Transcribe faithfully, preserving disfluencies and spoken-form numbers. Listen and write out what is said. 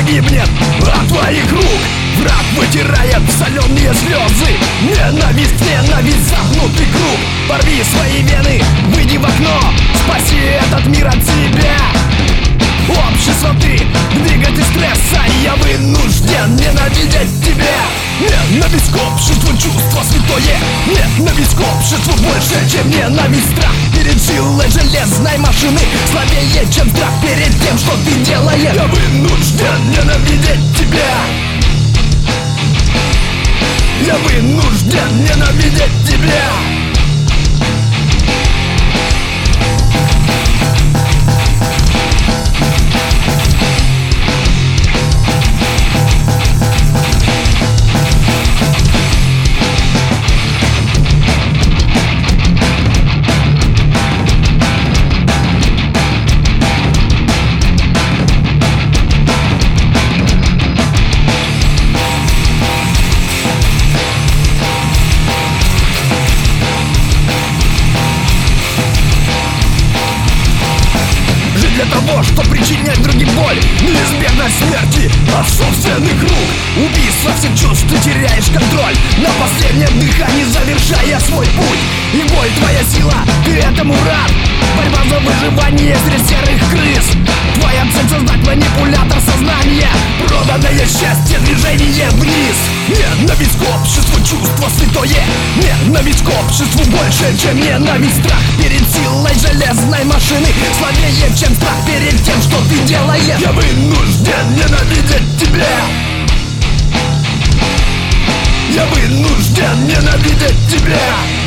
погибнет от твоих рук. Враг вытирает соленые слезы. Ненависть, ненависть, замкнутый круг. Порви свои вены, выйди в окно, спаси этот мир от себя. Общество, ты двигатель стресса, и я вынужден ненавидеть тебя. Ненависть к обществу, чувство святое. Ненависть к обществу больше, чем ненависть. Страх перед силой железной машины слабее, чем страх перед тем, что ты делаешь. Я вынужден ненавидеть тебя. Я вынужден ненавидеть тебя. Для того, чтобы причинять другим боль, неизбежность смерти от собственных рук. Убийство всех чувств, ты теряешь контроль на последнем дыхании, завершая свой путь. И боль твоя сила, ты этому рад. Борьба за выживание среди серых крыс. Твоя цель создать манипулятор сознания. Проданное счастье, движение вниз. Ненависть к обществу, чувство святое. Ненависть к обществу больше, чем ненависть. Страх перед силой железной машины слабее, чем страх перед тем, что ты делаешь. Я вынужден ненавидеть тебя. Я вынужден ненавидеть тебя.